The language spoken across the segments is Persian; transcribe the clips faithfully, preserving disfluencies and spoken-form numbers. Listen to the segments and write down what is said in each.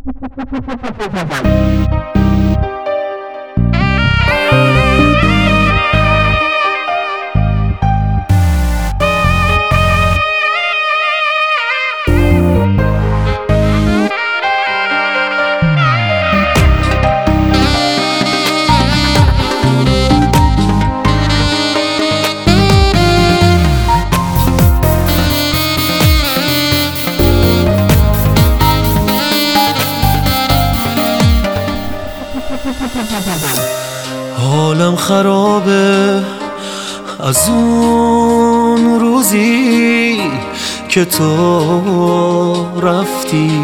حالم خرابه از اون روزی که تو رفتی،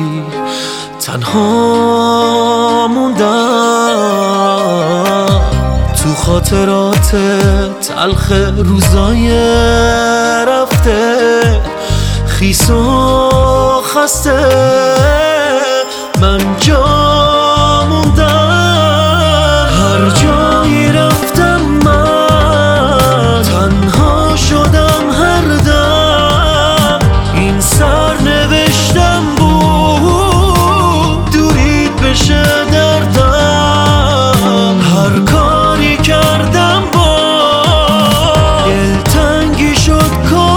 تنها موندم تو خاطرات تلخ روزای رفته، خیس و خسته من جا موندم. هر جایی رفتم من تنها شدم، هر دم این سرنوشتم بود دورید بشه دردم. هر کاری کردم با دلتنگی شد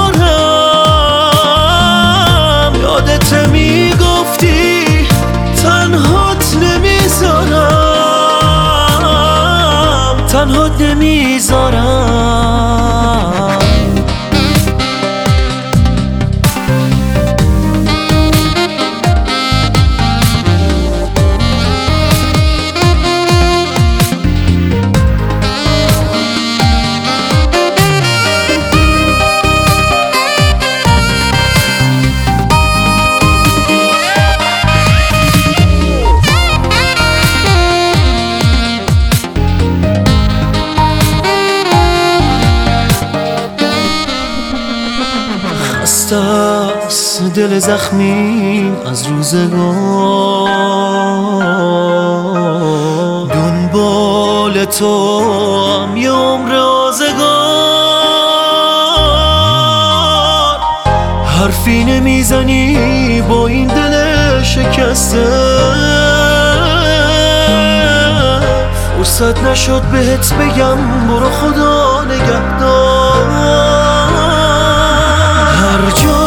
کارم، یادت میگفتی تنهات نمیذارم، تنهات نمیذارم. خسته است دل زخمی از روزگار، دنبال تو هم یه عمر آزگار. حرفی نمیزنی با این دل شکسته، فرصت نشد بهت بگم برو خدا نگهدار. هر جا